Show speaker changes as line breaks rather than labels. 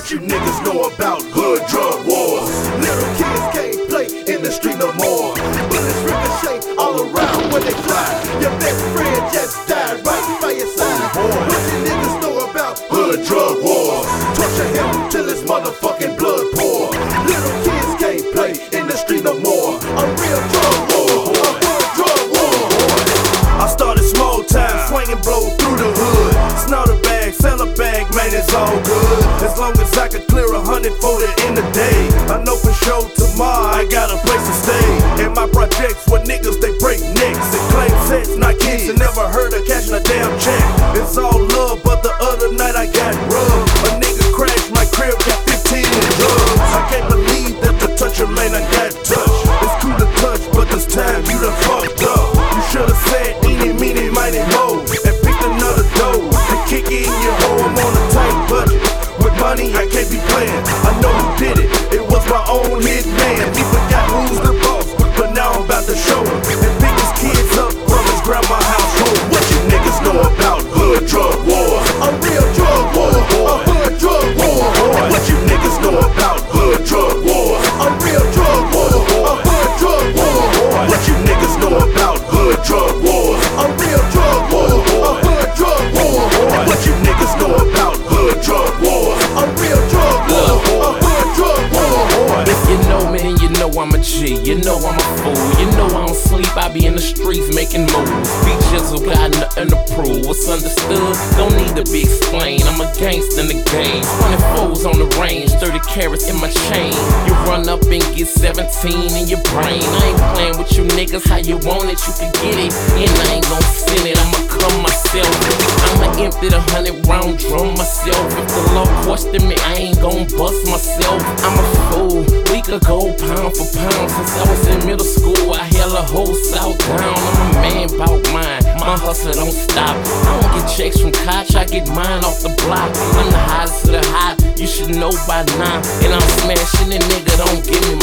What you niggas know about hood drug wars? Little kids can't play in the street no more. Bullets ricochet all around when they fly. Your best friend just died right by your side. What you niggas know about hood drug wars? Torture him till his motherfucking blood pour. Little kids can't play in the street no more. A real drug war, a hood drug war. I started small time, swinging blow through the hood. Snort a bag, sell a bag, man, it's all good. As long as I can clear 100 for it in a day. I know for sure tomorrow I got a place to stay. In my projects with niggas, they break necks and claim sets, not kids, and never heard of cashing a damn check. It's all love, but the other night I got rubbed. A nigga crashed my crib, got 15 in drugs. I can't believe that the toucher man I got touched. It's cool to touch, but this time you done fucked up. You should've said eeny, meeny, miny, mo, and picked another dough. And kick in your hole, I'm on a tight budget. With money, I can't be playing. I know who did it. It was my own hit man. He forgot who's the boss, but now I'm about to show him. And pick his kids up from his grandma's household. What you niggas know about hood drug wars? A real drug war, a hood drug war. What you niggas know about hood drug wars? A real drug war, a hood drug war. What you niggas know about hood drug wars? A real drug war, a hood drug war. What you niggas know about hood drug wars? A real drug war, a hood drug war.
If you know me, then you know I'm a G. You know I'm a fool. You know I don't sleep. I be in the streets making moves. Features who got nothing to prove. What's understood don't need to be explained. I'm a gangster in the game. 24s on the range, 30 carats in my chain. You run up and get 17 in your brain. I ain't playing with you niggas. How you want it, you can get it. And I ain't gon' send it. I'ma come myself. I'ma empty the 100-round drum myself. If the law question me, I ain't gon' bust myself. I'm a fool. We could go pound for pound. Since I was in middle school, I held a whole South down. I'm a man bout mine. My hustle don't stop. I don't get checks from Koch, I get mine off the block. I'm the hottest of the hot. You should know by now. And I'm smashing it, nigga. Don't give me